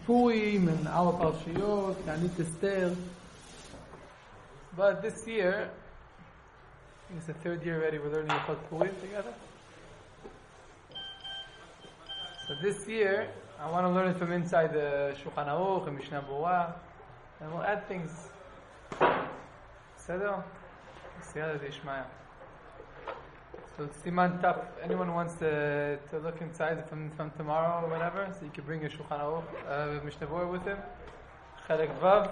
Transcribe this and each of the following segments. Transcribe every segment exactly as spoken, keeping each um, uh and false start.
Purim and our Parshiyot, Ta'anit Esther. But this year, I think it's the third year already we're learning about Purim together. So this year, I want to learn it from inside the Shulchan Aruch and Mishnah Berurah, and we'll add things. Seder? Siyata D'Ishmaya. So it's Siman Taf. Anyone wants to, to look inside from, from tomorrow or whatever, so you can bring your Shulchan Aruch, uh, Mishnah Berurah with him. Chelek Vav.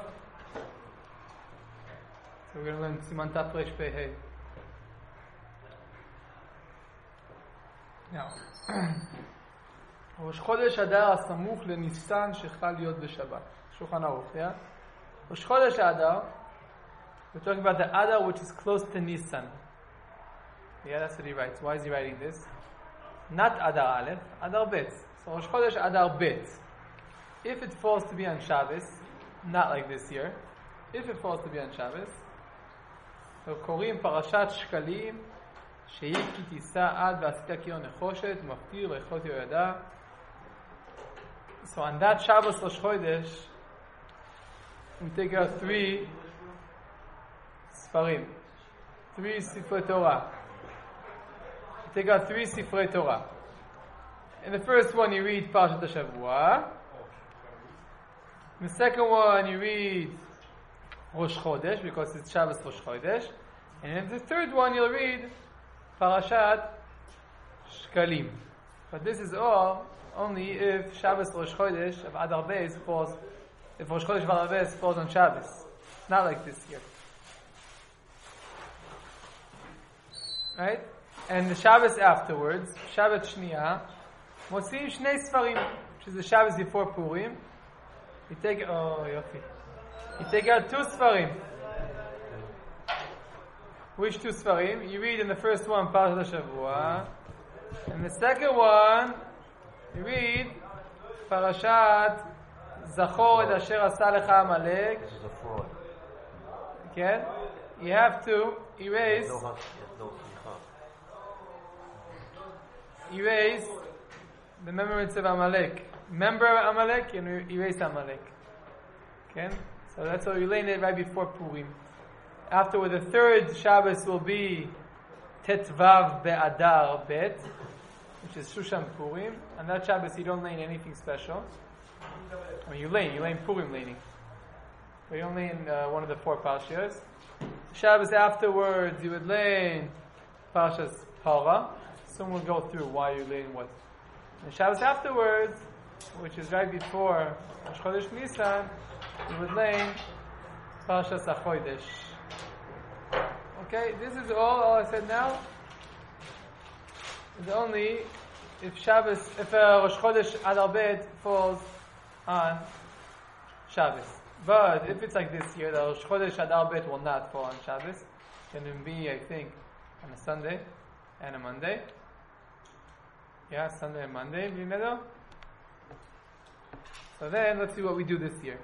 So we're going to learn Siman Taf Reish Pei Hey. Now, ראש חודש אדר הסמוך לניסן שחל להיות בשבת. שולחן ערוך, yeah? ראש חודש אדר, we're talking about the Adar which is close to Nisan. Yeah, that's what he writes. Why is he writing this? Not Adar Aleph, Adar Bet. So Rosh Chodesh Adar Bet. If it falls to be on Shabbos, not like this year, if it falls to be on Shabbos, so קוראים פרשת שקלים, שהיא כי תישא עד ועשית קיון נחושת, ומפטיר ויכלות יהודה. So on that Shabbos Rosh Chodesh, we take out three Sfarim, three Sifrei Torah. We take out three Sifrei Torah. In the first one you read Parshat HaShavua. In the second one you read Rosh Chodesh, because it's Shabbos Rosh Chodesh. And in the third one you'll read Parashat Shkalim. But this is all only if Shabbos Rosh Chodesh of Adar Beis falls, if Rosh Chodesh of Adar Beis falls on Shabbos. Not like this year. Right? And the Shabbos afterwards, Shabbat Shniya, Motzim Shnei Sfarim, which is the Shabbos before Purim. You take, oh, Yofi. You take out two Sfarim. Which two Sfarim? You read in the first one, Parshat HaShavua. And the second one, you read Parashat Zachor et Asher Asa Lecha Amalek. This is a fraud. Okay? You have to erase erase the remembrance of Amalek. Remember Amalek and erase Amalek. Okay? So that's what we learned it right before Purim. Afterward, the third Shabbos will be Tetvav Be'adar Bet, which is Shushan Purim. On that Shabbos, you don't lane anything special. I mean, you lane, you lane Purim laning. But you don't lane uh, one of the four Parshas. Shabbos afterwards, you would lane Parshas Para. Soon we'll go through why you lane what. And Shabbos afterwards, which is right before Rosh Chodesh Nisan, you would lane Parshas HaChodesh. Okay, this is all, all I said now. It's only if Shabbos, if uh, Rosh Chodesh Adar Bet falls on Shabbos. But if it's like this year, the Rosh Chodesh Adar Bet will not fall on Shabbos. It can be, I think, on a Sunday and a Monday. Yeah, Sunday and Monday, you know? So then, let's see what we do this year.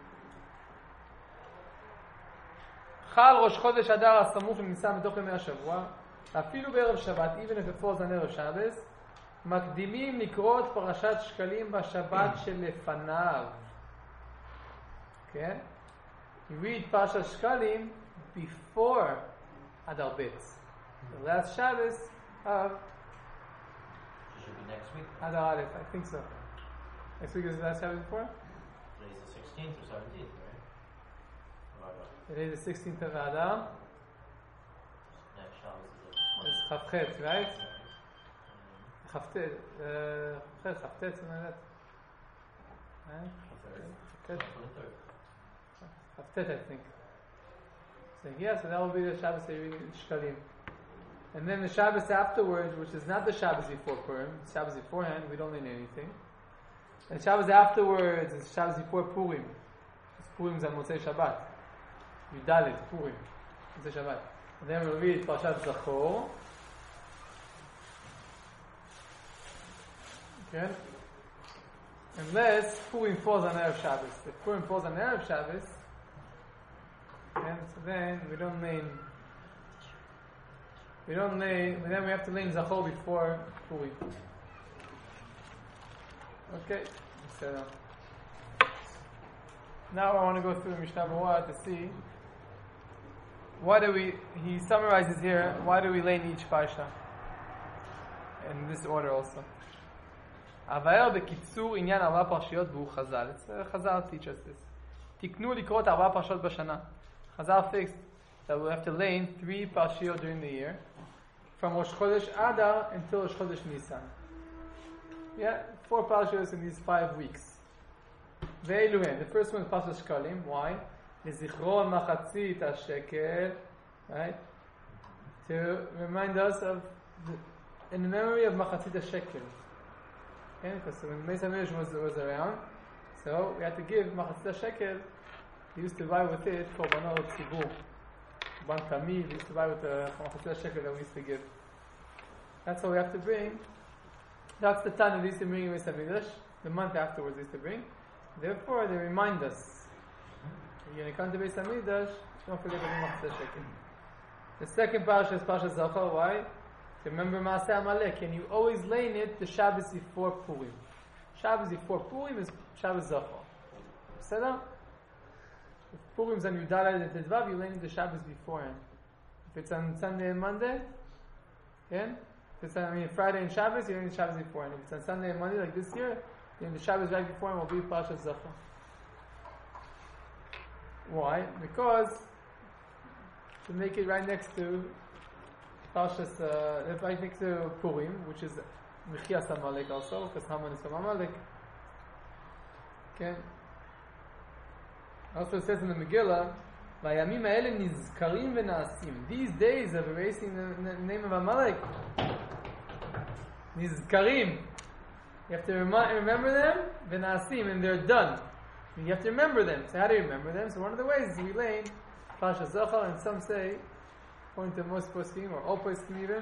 חל ראש חודש אדר הסמוך לניסן בתוך ימי השבוע, אפילו בערב שבת, even if it falls on ערב שבס, מקדימים לקרוא את פרשת שקלים בשבת שלפניו. Okay? You read פרשת שקלים before אדר ב'. The last Shabbos of Should be next week. אדר א', I think so. Next week is the last Shabbos before? Today's the sixteenth or seventeenth, right? Today is the sixteenth of Adar. Next Shabbos is It's Chavchet, right? Chavtet, uh, Chavtet, something like that. Right? Chavtet, Chavtet, I think. So yeah, so that will be the Shabbos that you read in Shkalim. And then the Shabbos afterwards, which is not the Shabbos before Purim, it's Shabbos beforehand, we don't learn anything. And Shabbos afterwards is Shabbos before Purim. It's Purim's on Motzei Shabbat. Yudalit, Purim, Motzei Shabbat. And then we'll read Parashat Zachor. Okay? Unless Purim falls on Erev Shabbos. If Purim falls on Erev Shabbos, okay, so then we don't name, we don't name, then we have to name Zachor before Purim. Okay, so Now I want to go through the Mishnah Berurah to see why do we. He summarizes here why do we lay in each parsha in this order also. Avael bekitzur inyan arba parshiyot b'hu Chazal. It's uh, Chazal teach us this. Tiknu likrot arba parshot b'shana. Chazal fixed that we have to lay in three parshiyot during the year, from Rosh Chodesh Adar until Rosh Chodesh Nisan. Yeah, four parshiyos in these five weeks. Ve'eluhen. The first one is Parshas Shkalim. Why? Lezichron machatzit hashekel, right? To remind us of the, in the memory of machatzit hashekel. Okay, because when Beis Hamidrash was was around, so we had to give machatzit hashekel. He used to buy with it korbanot tzibur, ban tamid. He used to buy with the machatzit hashekel that we used to give. That's what we have to bring. That's the time that we used to bring in Beis Hamidrash. The month afterwards, we used to bring. Therefore, they remind us. When you come to Beis Hamidrash, don't forget to bring machatzit hashekel. The second parsha is Parshas Zachor. Why? To remember Maaseh Amalek, and you always lay in it the Shabbos before Purim. Shabbos before Purim is Shabbos Zachor. Sedah? If Purim's on Yudalad and Tedvav, you lay in the Shabbos beforehand. If it's on Sunday and Monday, yeah? If it's on I mean, Friday and Shabbos, you lay in the Shabbos beforehand. If it's on Sunday and Monday, like this year, then the Shabbos right beforehand will be Parshas Zachor. Why? Because to make it right next to Parshas, uh, right next to Purim, which is Mechias Amalek also, because Haman is from Amalek. Okay. Also it says in the Megillah, "Vayamim ha'ele nizkarim v'na'asim." These days of erasing the, the name of Amalek, nizkarim. You have to remi- remember them, v'na'asim, and they're done. You have to remember them. So how do you remember them? So one of the ways is we lay in Parshas Zachor, and some say, according to most poskim or all poskim even,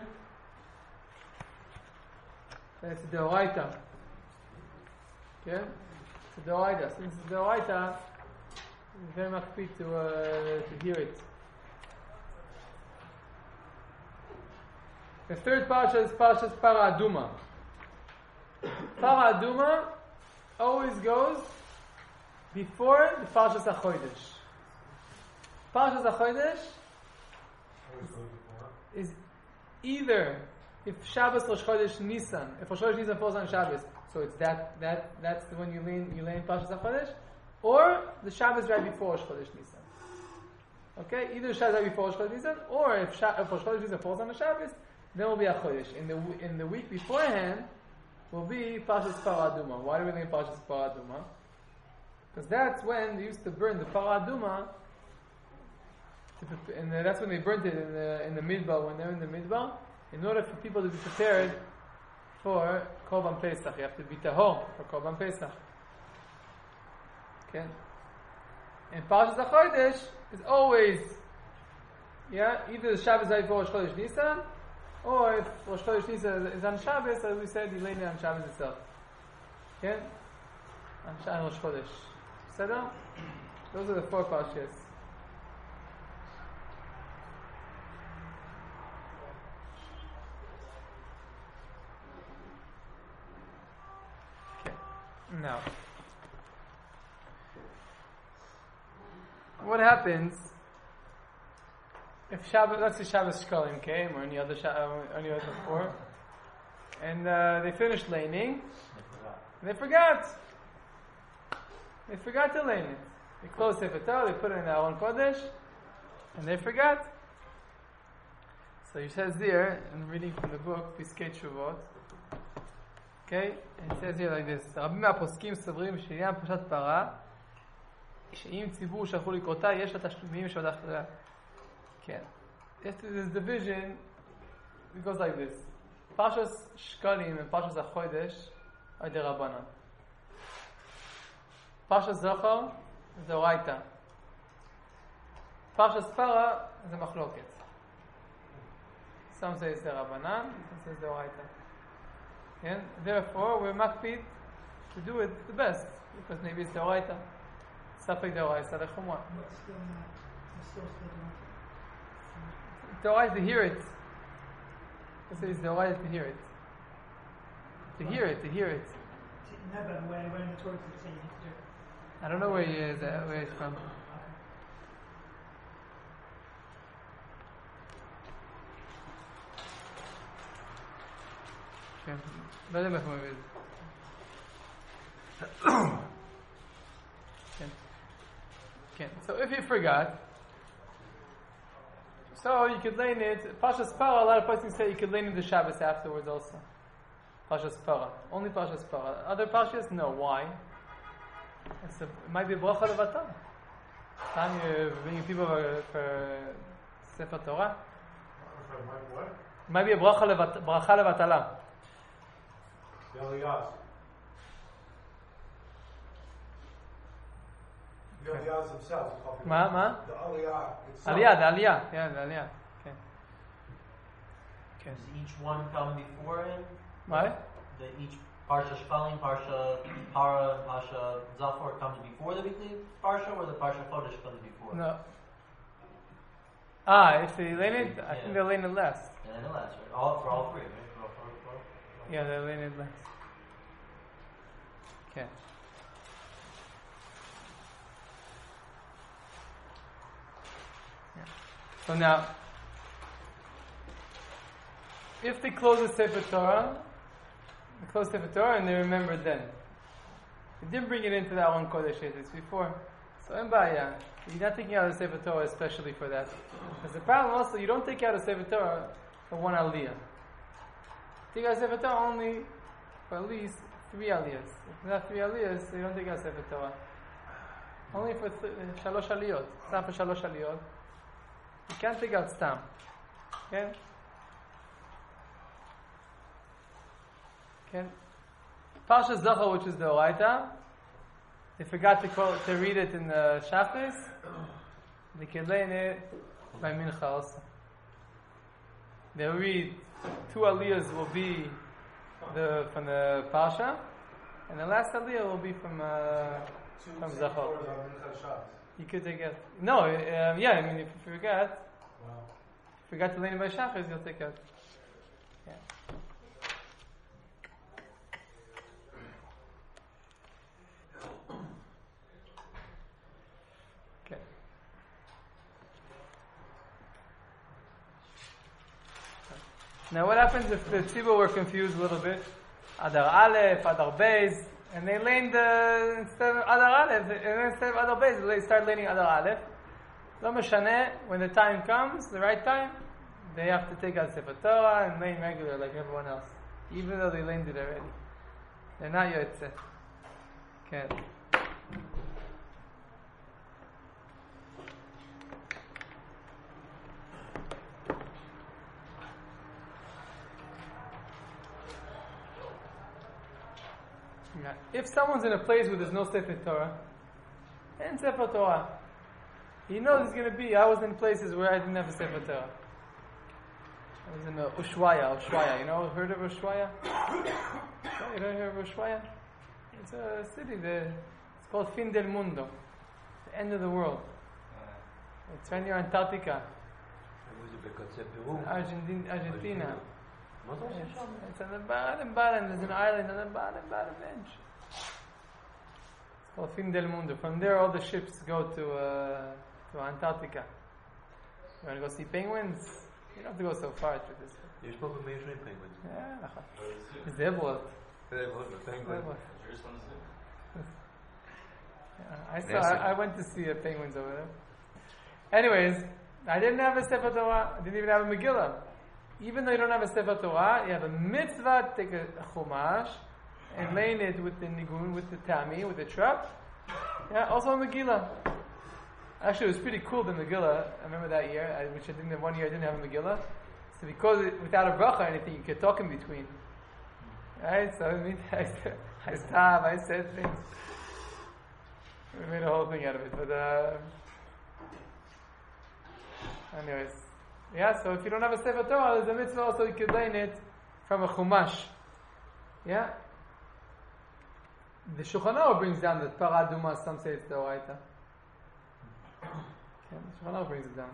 that it's a deoraita. Okay, it's a deoraita. Since it's a deoraita, it's very much fit to uh, to hear it. The third parsha is Parshas Para Aduma. Para Aduma always goes before the Parshas HaChodesh. Parshas HaChodesh is either if Shabbos Rosh Chodesh Nisan, if Rosh Chodesh Nisan falls on Shabbos, so it's that that that's the one you lay in, you lay in Parshas HaChodesh, or the Shabbos right before Rosh Chodesh Nisan. Okay, either Shabbos right before Rosh Chodesh Nisan, or if, Sha- if Rosh Chodesh Nisan falls on the Shabbos, then will be a Chodesh. In the in the week beforehand will be Parshas Paraduma. Why do we name Parshas Paraduma? Because that's when they used to burn the Paraduma. And that's when they burnt it in the in the Midbar, when they're in the Midbar, in order for people to be prepared for Korban Pesach. You have to be tahor for Korban Pesach. Okay? And Parshas HaChodesh is always, yeah, either the Shabbos right before Rosh Chodesh Nisan, or if Rosh Chodesh Nisan is on Shabbos, as we said, you lay it on Shabbos itself. Okay? On Shabbos Rosh Chodesh. Sedah? Those are the four parshas. Now, what happens if Shabbos, let's say Shabbos Shkalim came, or any other Shabbos, any other four, and uh, they finished laning, they forgot. They forgot to lane it. They closed Sefer Torah, they put it in the Aron Kodesh, and they forgot. So he says here, I'm reading from the book, Piskei Teshuvot. Okay, and it says here like this: רבים מהפוסקים סוברים שעניין פרשת פרה, שאם ציבור שלחו לקרותה, יש לה תשלומים שעוד אחריה. כן. This division, it goes like this: Parshas Shkalim and Parshas HaChodesh are דרבנן. Parshas Zachor is דאורייתא. Parshas Para is a מחלוקת. Some say it's דרבנן, some say it's דאורייתא. And therefore, we're makpid to do it the best, because maybe it's deoraita. Safek deoraita, lechumra. Deoraita to hear it. Let's say it's deoraita to hear it. To hear it, to hear it. No, but when when the Torah is saying you have to do it. I don't know where he is, uh, where he's from. כן, לא יודע מאיפה הוא מביא את זה. כן. כן. So if you forgot, so you could learn it, Pashas Para, a lot of places say you could learn it the Shabbos afterwards also. Pashas Para. Only Pashas Para. Other Pashas, no. Why? It's a, it might be a bracha levatal. Time you're bringing people for, for Sefer Torah. What? It might be a bracha levat- bracha levatala. The Aliyahs. The Aliyahs themselves. are talking מה? about- מה? The Aliyah itself. עלייה, זה עלייה. כן, זה עלייה. כן. כן. Does each one come before him? מה? The each Parsha Shkalim, Parsha Para, and Parsha Zafar comes before the weekly Parsha, or the Parsha Chodesh comes before? No. Ah, if they learn it, I think Yeah. they learn it less. And then the last, right? All for all three, right? For all, for, for, for. Yeah, they learn it less. Okay. Yeah. So now, if they close the Sefer Torah, they close Sefer Torah and they remember then. They didn't bring it into that one Kodesh Eretz before. So in Baya, you're not taking out the Sefer Torah especially for that. Because the problem also, you don't take out a Sefer Torah for one Aliyah. Take out Sefer Torah only for at least three Aliyahs. If not three Aliyahs, so you don't take out Sefer Torah. Only for th- uh, Shalosh Aliyot. It's not for Shalosh Aliyot. You can't take out Stam. Okay? Okay? Parsha Zachor, which is the Oraita, they forgot to quote, to read it in the Shachris. They can learn it by Mincha also. They'll read two aliyahs will be the from the Parsha, and the last aliyah will be from uh, Two from same Zachor. words on Minchas Shabbos. You could take it. No, um, yeah, I mean, if you forget, Wow. forgot to learn it by Shachris, you'll take it. Yeah. Okay. Now, what happens if the tzibur were confused a little bit? Adar Aleph, Adar Beis, and they learned the, instead of Adar Aleph, and then instead of Adar Beis, they start learning Adar Aleph. Lo Meshaneh, when the time comes, the right time, they have to take out Sefer Torah and learn regular like everyone else, even though they learned it already. They're not Yotzeh. Okay. Yeah. If someone's in a place where there's no Sefer Torah, and Sefer Torah, he knows it's going to be. I was in places where I didn't have a Sefer Torah. I was in uh, Ushuaia, Ushuaia. You know, heard of Ushuaia? You don't hear of Ushuaia? It's a city there. It's called Fin del Mundo, the end of the world. It's right near Antarctica, Argentina. Argentina. It's, it's on the bottom, bottom. There's an island on the bottom, bottom edge. It's called Fin del Mundo. From there, all the ships go to uh, to Antarctica. You want to go see penguins? You don't have to go so far to this. יש פה במאיר שני פנגווין. Yeah, נכון. זה בולט. זה מאוד, פנגווין. I saw. I, I went to see uh, penguins over there. Anyways, I didn't have a Sefer Torah. I didn't even have a Megillah. Even though you don't have a Sefer Torah, you have a mitzvah to take a chumash and learn it with the nigun, with the tami, with the trap. Yeah, also a Megillah. Actually, it was pretty cool, the Megillah. I remember that year, I, which I didn't have one year I didn't have a Megillah. So because it, without a bracha or anything, you could talk in between. Right? So I mean, I, I stopped, I said things. We made a whole thing out of it. But, uh, anyways. Yeah, so if you don't have a Sefer Torah, there's a mitzvah also you could learn it from a Chumash. Yeah? The Shulchan Aruch brings down that Parah Aduma, some say it's the Oraita. Okay, the Shulchan Aruch brings it down.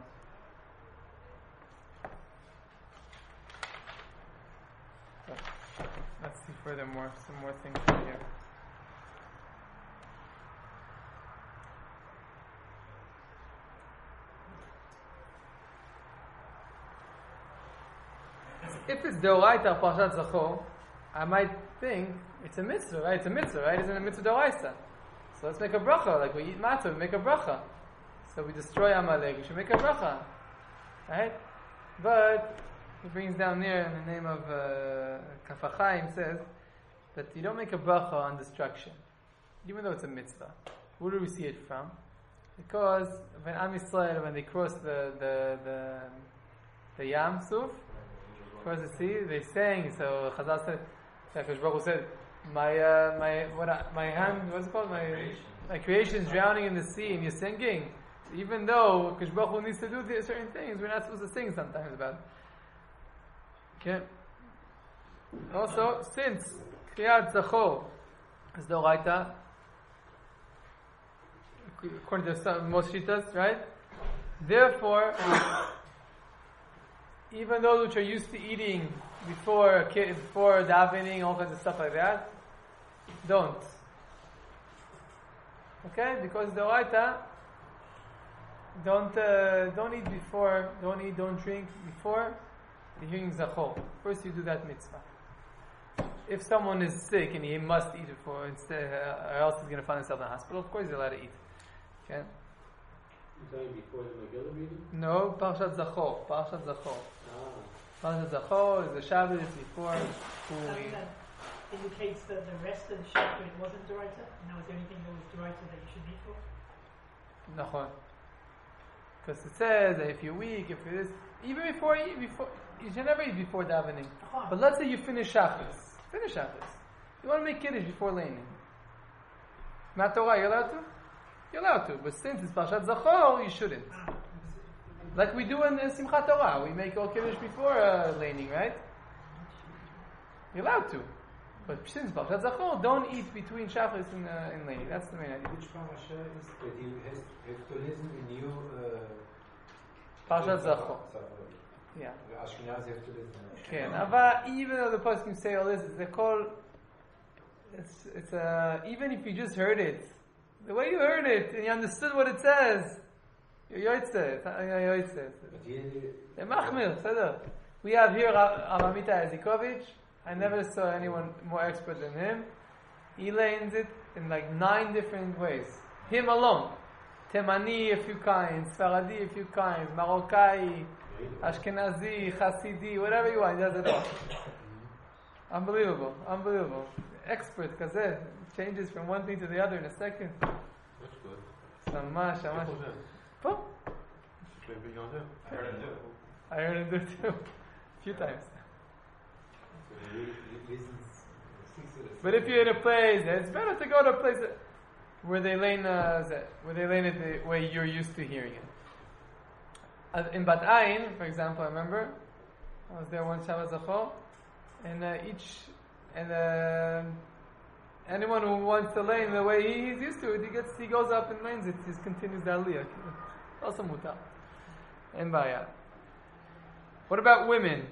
So, let's see furthermore, some more things right here. if it's Deoraita Parshat Zachor, I might think it's a mitzvah, right? It's a mitzvah, right? Isn't it a mitzvah Deoraita? So let's make a bracha. Like we eat matzah, we make a bracha. So we destroy Amalek, we should make a bracha. Right? But he brings down there in the name of uh, Kaf HaChaim says that you don't make a bracha on destruction, even though it's a mitzvah. Where do we see it from? Because when Am Yisrael, when they cross the the the, the Yam Suf, cross the sea, they sang. So Chazal said, Hakadosh Baruch Hu said, my uh, my what I, my hand, what's it called? My Creation. my creation is drowning in the sea, and you're singing. Even though Hakadosh Baruch Hu needs to do th- certain things, we're not supposed to sing sometimes about it. Okay. Also, since Kriyat Zachor is the Oraita, according to some, most shitas, right? Therefore, even those which are used to eating before before davening, all kinds of stuff like that, don't. Okay, because the Oraita, don't uh, don't eat before, don't eat, don't drink before the hearing Zachor. First, you do that mitzvah. If someone is sick and he must eat it for, instead, uh, or else he's going to find himself in the hospital, of course he's allowed to eat. Okay? You're saying before the Megillah reading? No, Parshat Zachor. Parshat Zachor. Ah. Parshat Zachor is the Shabbos before So Purim. that indicates that the rest of the Shabbat it wasn't Doraita, and that was the only thing that was Doraita that you should eat for? Nachon. Because it says that if you're weak, if it is, even before you, before, you should never eat before davening. But let's say you finish Shabbos. Finish Shabbos. You want to make Kiddush before laning. Not Torah, you're allowed to? You're allowed to. But since it's Parshat Zachor, you shouldn't. Like we do in, in Simchat Torah. We make all Kiddush before uh, laning, right? You're allowed to. But since Parshat Zachor, don't eat between Shabbos and, uh, and laning. That's the main idea. Which parasha is that you have, have to listen in you? Uh, Parshat Zachor. Yeah. The Ashkenaz have to listen. Okay, but even though the poskim say all this, they call it's it's uh, even if you just heard it, the way you heard it and you understood what it says, you're yotzeh. It's not you're yotzeh. But here, They're machmir, Seder. We have here Avamita Ezikovich. I never saw anyone more expert than him. He lanes it in like nine different ways. Him alone. Temani a few kinds, Sfaradi a few kinds, Marocai, Ashkenazi, Hasidi, whatever you want, he does it all. Unbelievable, unbelievable. Expert, Kazeh, changes from one thing to the other in a second. That's good. Shamash, shamash. Oh, Tu l'as vu yonder? I heard him do it. I heard him do it too. A few times. so he listens, sings to the But if you're in a place, it's better to go to a place that, where they lane, uh, where they lane it the way you're used to hearing it. Uh, in Bat Ayin, for example, I remember I was there one Shabbat Zachor, and uh, each and uh, anyone who wants to lane the way he, he's used to it, he gets he goes up and lanes it. He just continues the aliyah. Also mutar. And baya. What about women?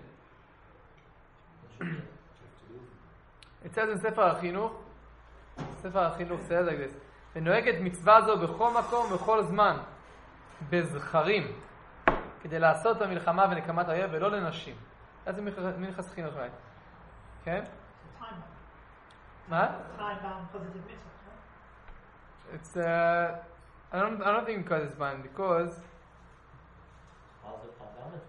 It says in Sefer HaChinuch, Sefer HaChinuch says like this: ונוהגת מצווה זו בכל מקום ובכל זמן בזכרים כדי לעשות במלחמה ונקמת האויב ולא לנשים. That's מנחה חינוך, right? Okay? Time מה? time bound positive mitzvah, right? It's uh, I don't I don't think because it's mine because How's it come down?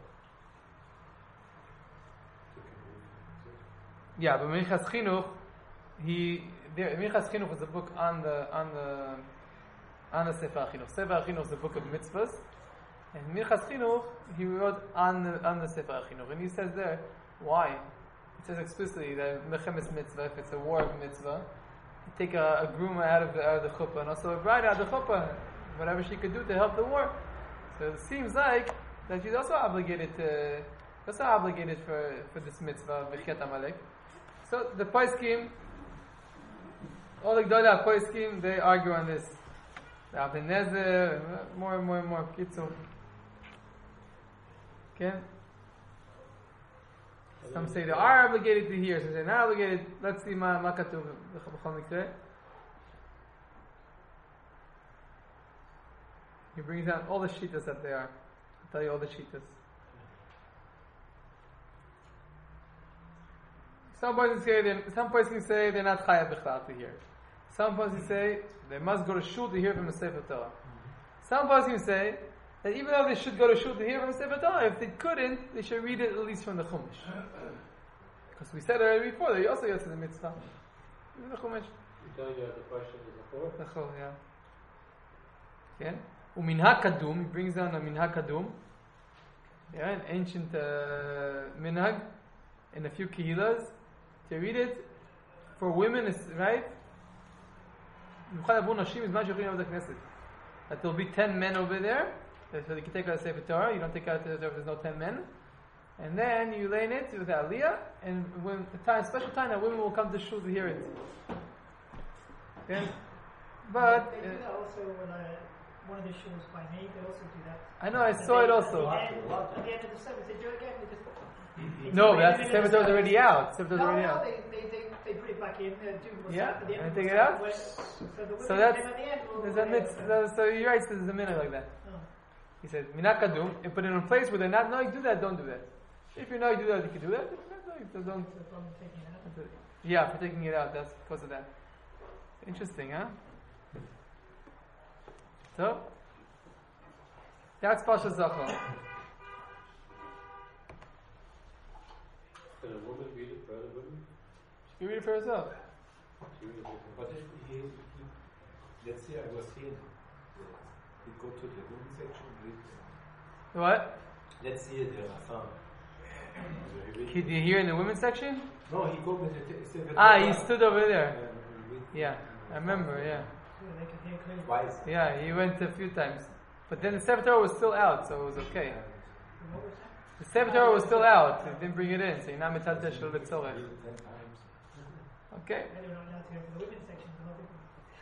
yeah, but Minchas Chinuch, he there, Minchas Chinuch is a book on the on the on the Sefer HaChinuch. Sefer HaChinuch is a book of mitzvahs, and Minchas Chinuch he wrote on the on the Sefer HaChinuch, and he says there why. It says explicitly that Mechemes mitzvah, if it's a war of mitzvah, you take a, a groom out of the out of the chuppah, and also a bride out of the chuppah, whatever she could do to help the war. So it seems like that she's also obligated to also obligated for for this mitzvah B'chiat Amalek. So the Poskim, all the Gdolei Poskim, they argue on this. The Avnei Nezer, more and more and more. Kitzur. Okay? Some say they are obligated to hear, some say not obligated. Let's see ma ma katuv b'chol mikre. He brings down all the shittas that they are. I'll tell you all the shittas. Some persons say they some persons say they're not chayav b'chlal to hear. Some persons say they must go to shul to hear from the Sefer Torah. Mm-hmm. Some persons say that even though they should go to shul to hear from the Sefer Torah, if they couldn't, they should read it at least from the Chumash. Because we said already before that you also get to the mitzvah. The Chumash. You're telling you that the question is a four? The Chol, yeah. Okay. Uminha kadum, he brings down a minha kadum. Yeah, an ancient uh, minhag in a few kehillas. To read it for women is right. That there'll be ten men over there. So you can take out a Sefer Torah. You don't take out the Torah if there's no ten men. And then you lay in it with the aliyah, and when the time, special time that women will come to shul to hear it. Okay? But They do uh, that also when uh, one of the shuls by me, they also do that. I know I And saw they- it also. At the end, at the end of the service, they do it again because. it's No, the that's the beginning Sefer of the Torah's already service. out. Sefer Torah's No, already no, out. they, they, they, they put it back in, uh, do what's Yeah, at the end and of take the it out? service, where- So, the So women that's came at the end will- there's a mitzvah. So you're right. So there's a minute like that. Oh. He said, "Minha kadum." But in a place where they're not knowing, do that. Don't do that. If you know you do that, you can do that. If you're not knowing, so don't. So from taking it out. Yeah, for taking it out. That's because of that. Interesting, huh? So that's Pasha Zachor. Can a woman read it for other women? You read it for yourself. She read it for But if he, he, let's say I was here, he go to the women's section, read. What? Let's see the Rafam. Did you hear in the women's section? No, he go with the Sefer Ah, Torah. he stood over there. And read. Yeah, I remember. Yeah, So they can hear clearly. Twice. yeah, he went a few times, but then the Sefer Torah was still out, so it was okay. What was that? The Sefer Torah was still out. They didn't bring it in, so you're not metaltesh shel b'tzorech. Read it ten times. Okay. They were not allowed to go to the women's section, but not the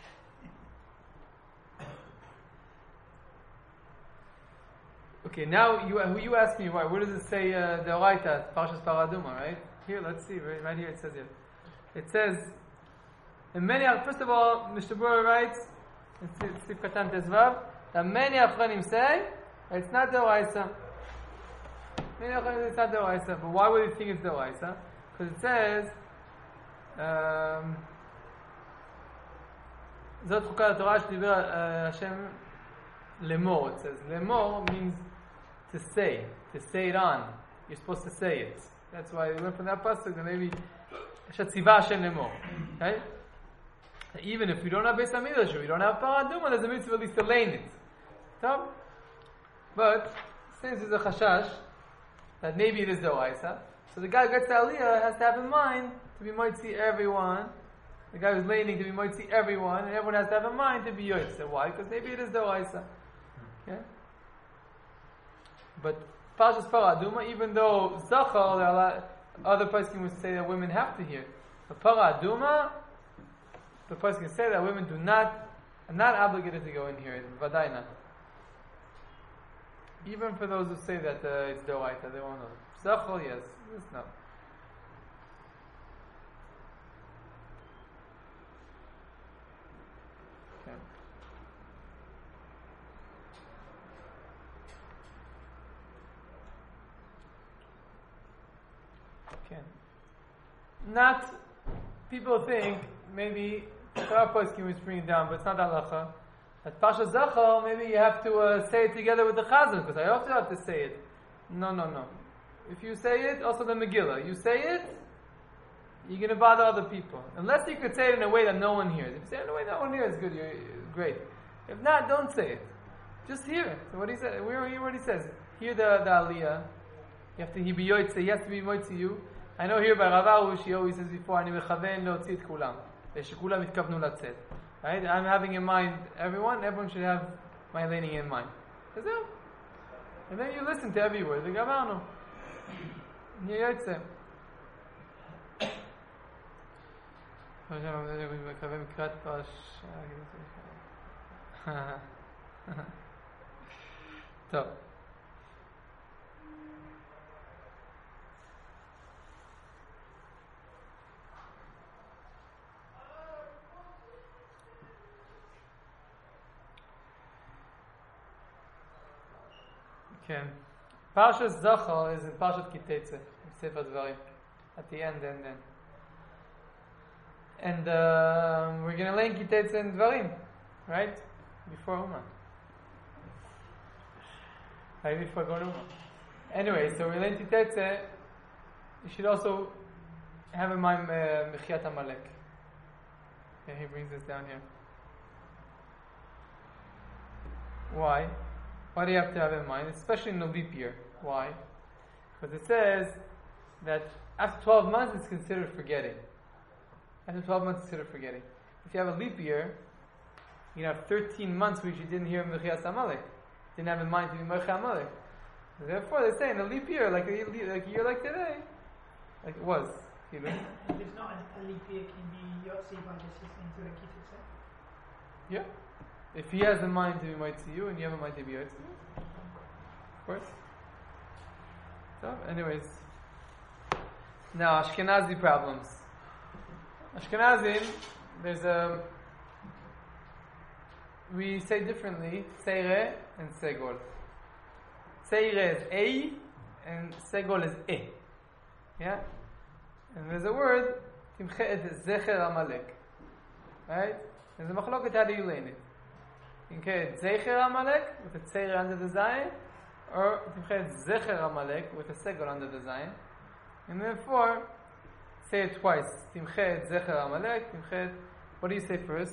Okay, now you who you ask me why? Where does it say uh, the Oraita, Parshas Paraduma, right? Here, let's see, right, right here it says here. It says, in many, first of all, Mister Bura writes, in Sif Katan Tezvav, that many Achronim say it's not the Oraita. Many Achronim say it's not the Oraita, but why would they think it's the Oraita? Because it says, um, זאת חוקת התורה שדיבר השם lemor. It says lemor means to say, to say it on. You're supposed to say it. That's why we went from that pasuk. Then maybe shatziva Hashem lemor. Right? Even if we don't have Beis Hamidrash, we don't have Paraduma, there's a mitzvah at least to lay in it. So, but since there's a chashash that maybe it is the Oraisa, so the guy who gets the aliyah has to have in mind to be moitzi everyone. The guy who's laning to be moitzi everyone, and everyone has to have in mind to be yoitze. Why? Because maybe it is the Oraisa. Okay? But Parshas Paraduma, even though Zachar, there are a lot, other person would say that women have to hear. But Paraduma, the person can say that women do not, are not obligated to go in here. Vaday not. Even for those who say that uh, it's Doraita, they won't know. Zachar, yes, yes, no. Okay. Okay. Not, people think maybe Torah Poskim was bringing down, but it's not halacha. At Pasha Zachar, maybe you have to uh, say it together with the Chazan, because I also have to say it. No, no, no. If you say it, also the Megillah. You say it, you're going to bother other people. Unless you could say it in a way that no one hears. If you say it in a way that no one hears, good, you're, you're great. If not, don't say it. Just hear it. So what he said, we hear what he says. Hear the, the Aliyah. You have to he be yoitze. He has to be moitze you. I know here by Rav Arush, he always says before, אני מכוון להוציא את כולם. ושכולם יתכוונו לצאת. Right? I'm having in mind everyone. Everyone should have my leaning in mind. וזהו. And then you listen to every word. וגמרנו. נהיה יוצא. אני מקווה מקראת פרשה. טוב. כן. פרשת זכר is in פרשת כי תצא, בספר דברים. At the end, and then. And uh, we're going to learn Kitetz and Dvarim, right? Before Uman. Right before going Uman. Anyway, so we learn Kitetz. You should also have in mind Mechyat Amalek. Okay, he brings this down here. Why? Why do you have to have it in mind? Especially in the leap year. Why? Because it says that after twelve months it's considered forgetting. After twelve months it's considered forgetting. If you have a leap year, you have thirteen months which you didn't hear Mechyat Amalek. Didn't have in mind to be Mechyat Amalek. Therefore they say in a leap year, like a, like a year like today, like it was. You know? If it's not a leap year, can be Yotzi by just listening to a Kitetz. Yeah. If he has a mind to be might see you and you have a mind to be might see you, of course. So, anyways. Now, Ashkenazi problems. Ashkenazim, there's a. We say differently, Tzeire and Segol. Tzeire is A and Segol is E. Yeah? And there's a word, Timche'et Zecher Amalek. Right? There's a machloket, how do you learn it? Timche'et Zecher Amalek with a Tzeire under the Zayin, or Timche'et Zecher Amalek with a Segol under the Zayin. And therefore, say it twice. Timche'et Zecher Amalek, Timche'et. What do you say first?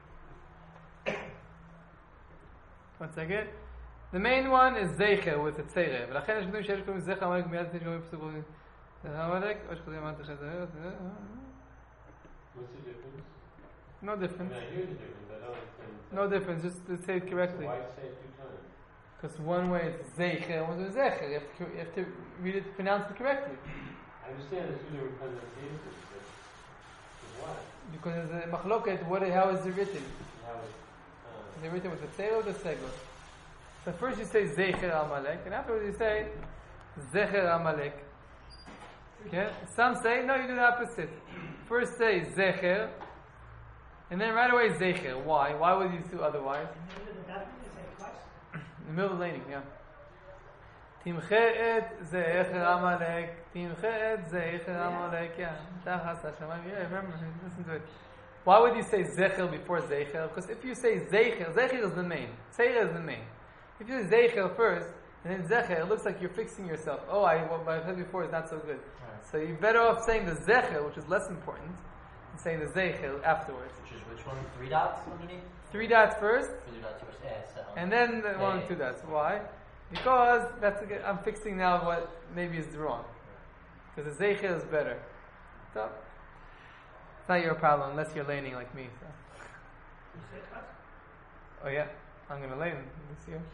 One second. The main one is Zecher with a Tzeire. ולכן יש כתוב שיש קוראים זכר עמלק מיד לפני שקוראים פסוק זכר עמלק או שקוראים עמלק אחרי זה. What's the difference? No difference. I hear the difference, I don't understand. No difference, just to say it correctly. Why say it two times? Because one way it's Zecher, one way it's Zecher. You have to, you have to read it, pronounce it correctly. I understand the two different pronunciations, but but why? Because there's a machloket, what, how is it written? How is uh, Is it written with the Tzeire or the Segol? So first you say Zecher Amalek, and afterwards you say Zecher Amalek. Okay? Some say, no, you do the opposite. First say Zecher, and then right away Zecher. Why? Why would you do otherwise? In the middle of the davening, you say it twice. In the middle of the laning, yeah. Timche'et Zecher Amalek, Timche'et Zecher Amalek, yeah. Tachas Hashemayim, yeah, remember, listen to it. Why would you say Zecher before Zecher? Because if you say Zecher, Zecher is the main. Tzeire is the main. If you say Zecher first, and then Zecher, it looks like you're fixing yourself. Oh, I, what I said before is not so good. Right. So you're better off saying the Zecher, which is less important, than saying the Zecher afterwards. Which is which one? Three dots underneath? Three dots first, Three dots first. Yeah, so. and then the one and two dots. Why? Because that's I'm fixing now what maybe is wrong. Because the Zecher is better. So, it's not your problem unless you're laning like me. So. You say it twice. Oh yeah, I'm going to lane this year.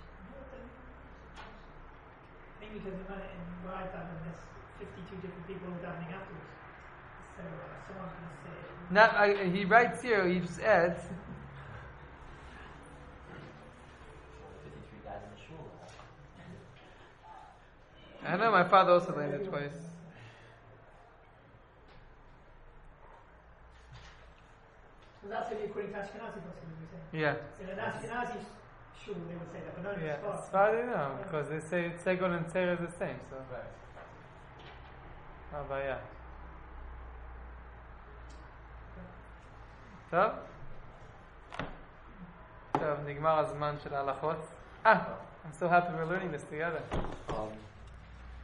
Maybe because in my, in where I daven, there's fifty-two different people who are davening afterwards. So uh, someone's going to say. Not, I, he writes here, he just adds. fifty-three guys in the shul. I know my father also laned it twice. So that's only according to Ashkenazi Poskim, you say? Yeah. In an Ashkenazi shul, they would say that, but not in Yeah. Sfard. Sfadi, no, because they say Segol and Tzeire is the same, so. Right. Oh, but yeah. טוב? טוב, נגמר הזמן של ההלכות. Ah, I'm so happy we're learning this together. Um,